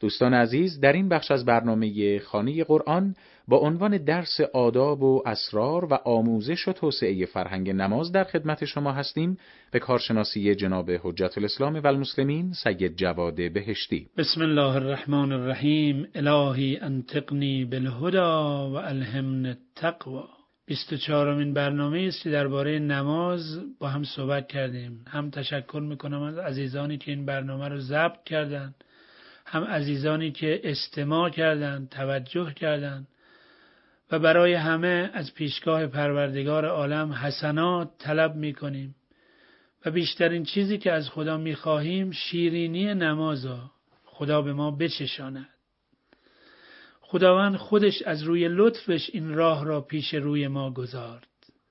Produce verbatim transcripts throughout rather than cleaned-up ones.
دوستان عزیز، در این بخش از برنامه خانه قرآن با عنوان درس آداب و اسرار و آموزش و توسعه فرهنگ نماز در خدمت شما هستیم. به کارشناسی جناب حجت الاسلام و المسلمین سید جواد بهشتی. بسم الله الرحمن الرحیم. الهی انطقنی بالهدی و الهمنی التقوی. بیست و چهارمین برنامه است که درباره نماز با هم صحبت کردیم. هم تشکر میکنم از عزیزانی که این برنامه رو ضبط کردن، هم عزیزانی که استماع کردند، توجه کردند، و برای همه از پیشگاه پروردگار عالم حسنات طلب میکنیم و بیشترین چیزی که از خدا میخواهیم شیرینی نمازا خدا به ما بچشاند. خداوند خودش از روی لطفش این راه را پیش روی ما گذارد.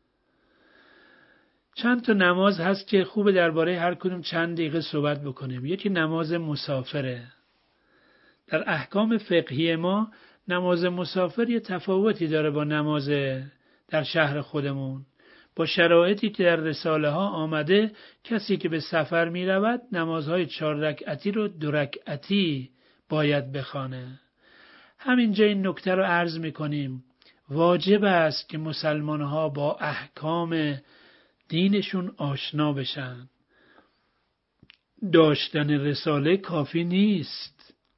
چند تا نماز هست که خوبه درباره هر کدوم چند دقیقه صحبت بکنیم. یکی نماز مسافره. در احکام فقهی ما نماز مسافر یه تفاوتی داره با نماز در شهر خودمون. با شرایطی که در رساله ها آمده، کسی که به سفر می رود نمازهای چهار رکعتی رو دو رکعتی باید بخوانه. همینجا این نکته رو عرض می کنیم. واجب است که مسلمان ها با احکام دینشون آشنا بشن. داشتن رساله کافی نیست.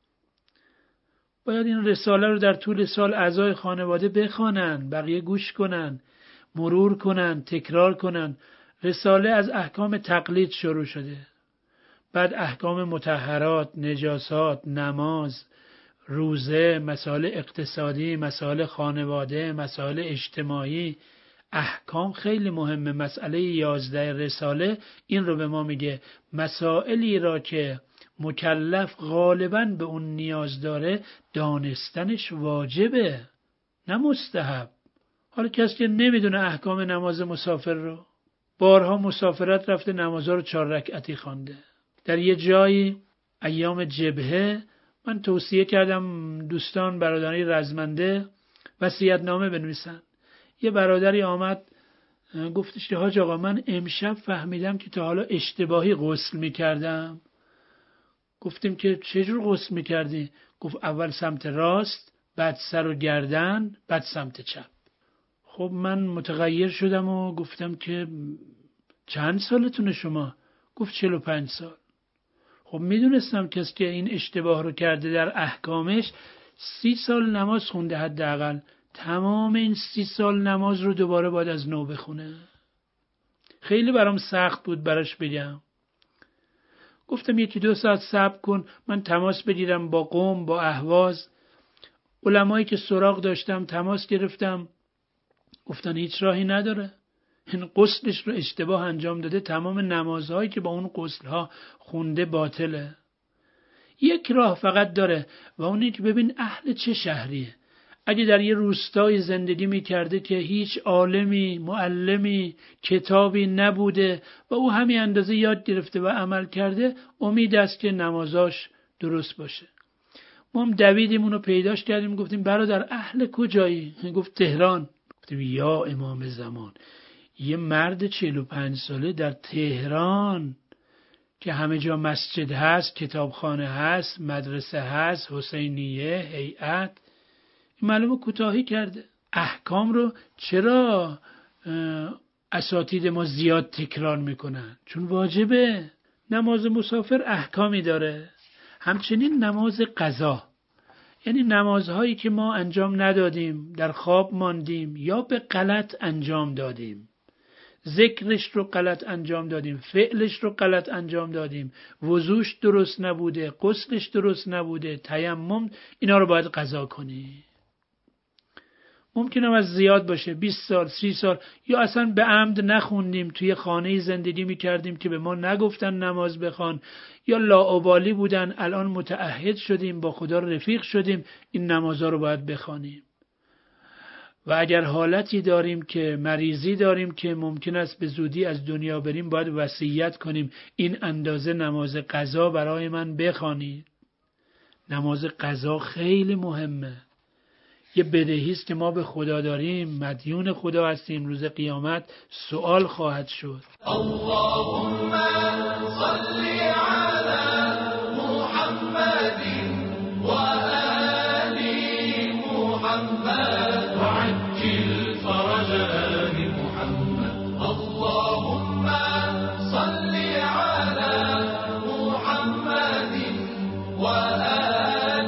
باید این رساله رو در طول سال اعضای خانواده بخوانن، بقیه گوش کنن، مرور کنن، تکرار کنن. رساله از احکام تقلید شروع شده، بعد احکام مطهرات، نجاسات، نماز، روزه، مسائل اقتصادی، مسائل خانواده، مسائل اجتماعی. احکام خیلی مهمه. مسئله یازده رساله این رو به ما میگه. مسائلی را که مکلف غالباً به اون نیاز داره دانستنش واجبه، نه مستحب. حالا کسی که نمیدونه احکام نماز مسافر رو، بارها مسافرت رفته نمازها رو چهار رکعتی خوانده. در یه جایی ایام جبهه من توصیه کردم دوستان برادرای رزمنده وصیت‌نامه بنویسن. یه برادری آمد گفتش که حاج آقا من امشب فهمیدم که تا حالا اشتباهی غسل میکردم. گفتیم که چجور غسل میکردی؟ گفت اول سمت راست، بعد سر و گردن، بعد سمت چپ. خب من متغیر شدم و گفتم که چند سالتونه شما؟ گفت چهل و پنج سال. خب میدونستم کسی که این اشتباه رو کرده در احکامش سی سال نماز خونده حداقل. تمام این سی سال نماز رو دوباره باید از نو بخونه. خیلی برام سخت بود براش بگم. گفتم یکی دو ساعت صبر کن، من تماس بگیرم با قوم، با اهواز. علمایی که سراغ داشتم تماس گرفتم، گفتن هیچ راهی نداره. این غسلش رو اشتباه انجام داده، تمام نمازهایی که با اون غسلها خونده باطله. یک راه فقط داره و اونی که ببین اهل چه شهریه. اگه در یه روستای زندگی میکرده که هیچ عالمی، معلمی، کتابی نبوده و او همین اندازه یاد گرفته و عمل کرده، امید است که نمازاش درست باشه. ما هم دویدیم اونو پیداش کردیم، گفتیم برادر اهل کجایی؟ گفت تهران. گفتیم یا امام زمان، یه مرد چهل و پنج ساله در تهران که همه جا مسجد هست، کتابخانه هست، مدرسه هست، حسینیه، هیئت، معلومه کوتاهی کرده. احکام رو چرا اساتید ما زیاد تکرار میکنن؟ چون واجبه. نماز مسافر احکامی داره. همچنین نماز قضا، یعنی نمازهایی که ما انجام ندادیم، در خواب ماندیم یا به غلط انجام دادیم، ذکرش رو غلط انجام دادیم، فعلش رو غلط انجام دادیم، وضوش درست نبوده، غسلش درست نبوده، تیمم، اینا رو باید قضا کنی. ممکنه از زیاد باشه، بیست سال، سی سال، یا اصلا به عمد نخوندیم، توی خانه زندگی میکردیم که به ما نگفتن نماز بخوان، یا لاابالی بودن، الان متعهد شدیم، با خدا رفیق شدیم، این نمازها رو باید بخوانیم. و اگر حالتی داریم که مریضی داریم که ممکن است به زودی از دنیا بریم، باید وصیت کنیم این اندازه نماز قضا برای من بخوانید. نماز قضا خیلی مهمه. یه بدهی است که ما به خدا داریم، مدیون خدا هستیم، روز قیامت سوال خواهد شد. اللهم صل علی محمد و وآل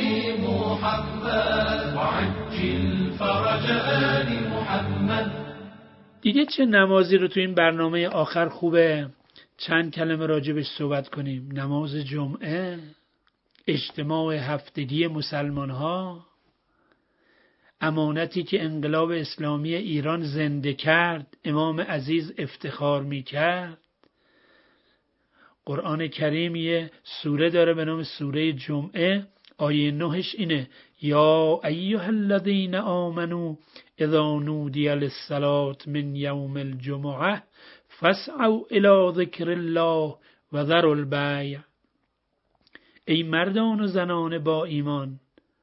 محمد وعجل فرج آل محمد. دیگه چه نمازی رو تو این برنامه آخر خوبه چند کلمه راجبش صحبت کنیم؟ نماز جمعه، اجتماع هفتگی مسلمان ها، امانتی که انقلاب اسلامی ایران زنده کرد، امام عزیز افتخار می کرد. قرآن کریم یه سوره داره به نام سوره جمعه، آیه نهش اینه: یا ایها الذین آمنوا اذا نودی للصلاة من یوم الجمعه فاسعوا الی ذکر الله و ذروا البیع. ای مردان و زنان با ایمان،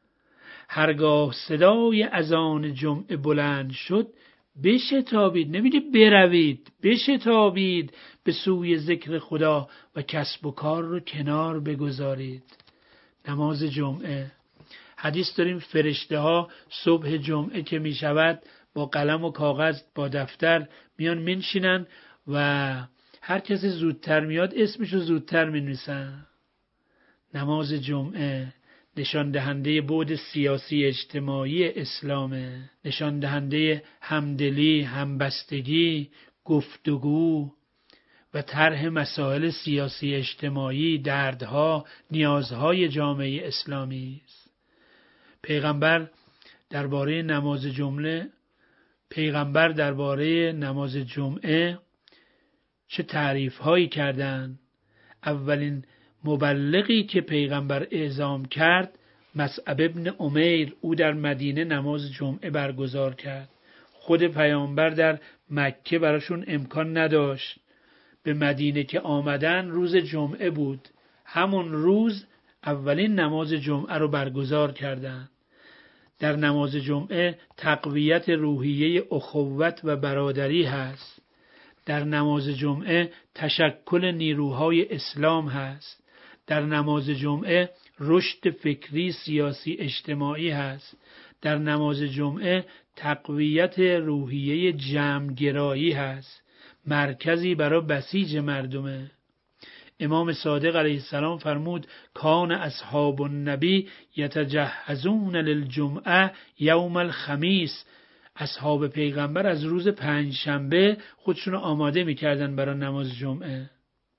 هرگاه صدای اذان جمعه بلند شد بشتابید، نمیگه بروید، بشتابید به سوی ذکر خدا و کسب و کار رو کنار بگذارید. نماز جمعه، حدیث داریم فرشته ها صبح جمعه که می شود با قلم و کاغذ با دفتر میان منشینن و هر کسی زودتر میاد اسمشو زودتر می نویسن. نماز جمعه نشان دهنده بعد سیاسی اجتماعی اسلامه، نشان دهنده همدلی، همبستگی، گفتگو و طرح مسائل سیاسی اجتماعی، دردها، نیازهای جامعه اسلامی است. پیغمبر درباره نماز جمعه پیغمبر درباره نماز جمعه چه تعریف هایی کردند. اولین مبلغی که پیغمبر اعزام کرد مصعب ابن عمیر، او در مدینه نماز جمعه برگزار کرد. خود پیامبر در مکه براشون امکان نداشت. به مدینه که آمدن روز جمعه بود، همون روز اولین نماز جمعه رو برگزار کردند. در نماز جمعه تقویت روحیه اخوت و برادری هست. در نماز جمعه تشکل نیروهای اسلام هست. در نماز جمعه رشد فکری، سیاسی، اجتماعی هست. در نماز جمعه تقویت روحیه جمع‌گرایی هست. مرکزی برای بسیج مردمه. امام صادق علیه السلام فرمود: کان اصحاب النبی یتجهزون للجمعه یوم الخمیس. اصحاب پیغمبر از روز پنج شنبه خودشون رو آماده میکردن برای نماز جمعه.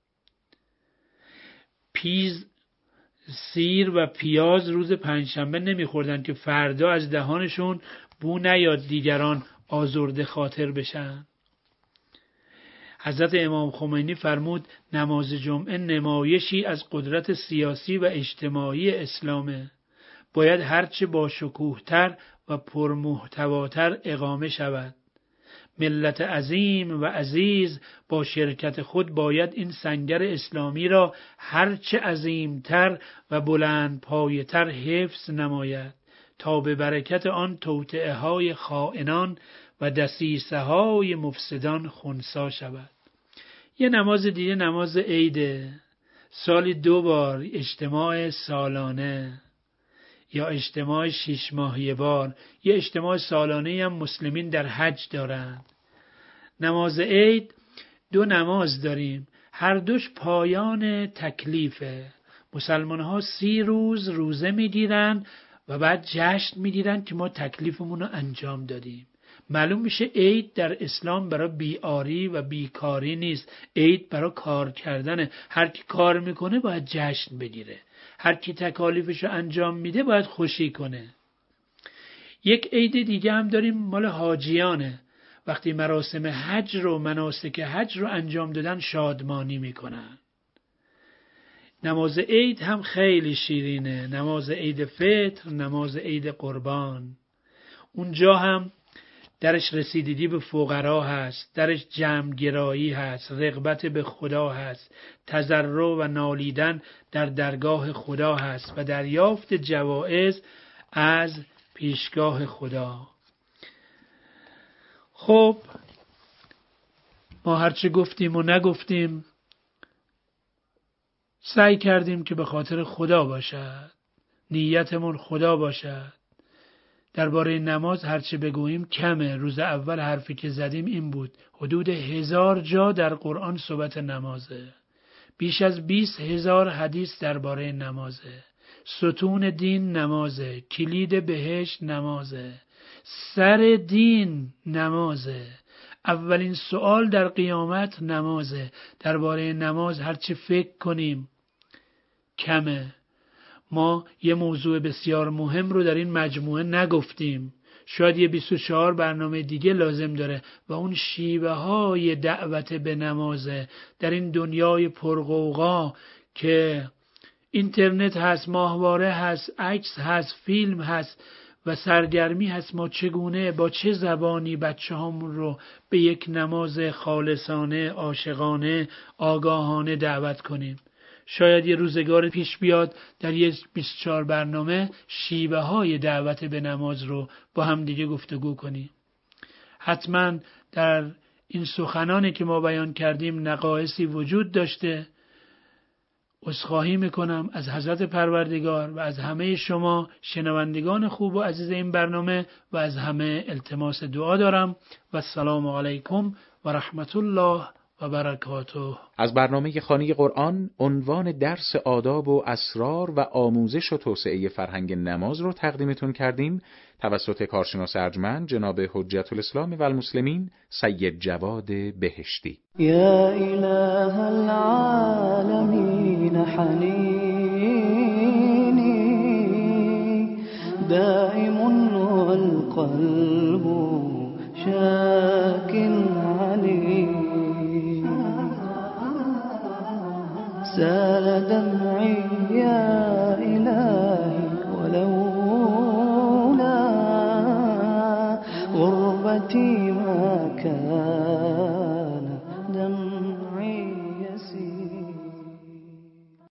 پیز، سیر و پیاز روز پنجشنبه نمیخوردن که فردا از دهانشون بو نیاد دیگران آزرده خاطر بشن. حضرت امام خمینی فرمود نماز جمعه نمایشی از قدرت سیاسی و اجتماعی اسلامه. باید هرچه با شکوهتر و پرمحتواتر اقامه شود. ملت عظیم و عزیز با شرکت خود باید این سنگر اسلامی را هرچه عظیمتر و بلند پایه‌تر حفظ نماید تا به برکت آن توطئه های خائنان و دسیسه های مفسدان خنثی شود. یه نماز دیگه نماز عیده، سالی دو بار، اجتماع سالانه یا اجتماع شش ماهی بار. یه اجتماع سالانه هم مسلمین در حج دارند. نماز عید دو نماز داریم، هر دوش پایان تکلیفه. مسلمان ها سی روز روزه میگیرن و بعد جشن میگیرن که ما تکلیفمون رو انجام دادیم. معلوم میشه عید در اسلام برای بیاری و بیکاری نیست، عید برای کار کردنه. هر کی کار میکنه باید جشن بگیره، هر کی تکالیفش رو انجام میده باید خوشی کنه. یک عید دیگه هم داریم مال حاجیانه، وقتی مراسم حج رو مناسک حج رو انجام دادن شادمانی میکنن. نماز عید هم خیلی شیرینه، نماز عید فطر، نماز عید قربان. اونجا هم درش رسیدگی به فقرا هست، درش جمع‌گرایی هست، رغبت به خدا هست، تضرع و نالیدن در درگاه خدا هست و دریافت جوایز از پیشگاه خدا. خب ما هرچه گفتیم و نگفتیم سعی کردیم که به خاطر خدا باشد، نیتمون خدا باشد. درباره نماز هرچه بگوییم کمه. روز اول حرفی که زدیم این بود، حدود هزار جا در قرآن صحبت نمازه. بیش از بیست هزار حدیث درباره نمازه. ستون دین نمازه، کلید بهشت نمازه، سر دین نمازه، اولین سوال در قیامت نمازه. درباره نماز هرچی فکر کنیم کمه. ما یه موضوع بسیار مهم رو در این مجموعه نگفتیم، شاید یه بیست و چهار برنامه دیگه لازم داره، و اون شیوه های دعوت به نمازه. در این دنیای پرغوغا که اینترنت هست، ماهواره هست، عکس هست، فیلم هست و سرگرمی هست، ما چگونه با چه زبانی بچه هامون رو به یک نماز خالصانه، عاشقانه، آگاهانه دعوت کنیم. شاید یه روزگار پیش بیاد در یه بیست و چهار برنامه شیوه های دعوت به نماز رو با هم دیگه گفتگو کنیم. حتما در این سخنانی که ما بیان کردیم نقایصی وجود داشته. عذرخواهی میکنم از حضرت پروردگار و از همه شما شنوندگان خوب و عزیز این برنامه و از همه التماس دعا دارم و السلام علیکم و رحمت الله و برکاته. از برنامه خانه قرآن عنوان درس آداب و اسرار و آموزش و توسعه فرهنگ نماز رو تقدیمتون کردیم توسط کارشناس ارجمند جناب حجت الاسلام و المسلمین سید جواد بهشتی. یا اله العالمین حنینی دائم والقلب شاك عليم سال دمعي يا إلهي ولولا غربتي ما كان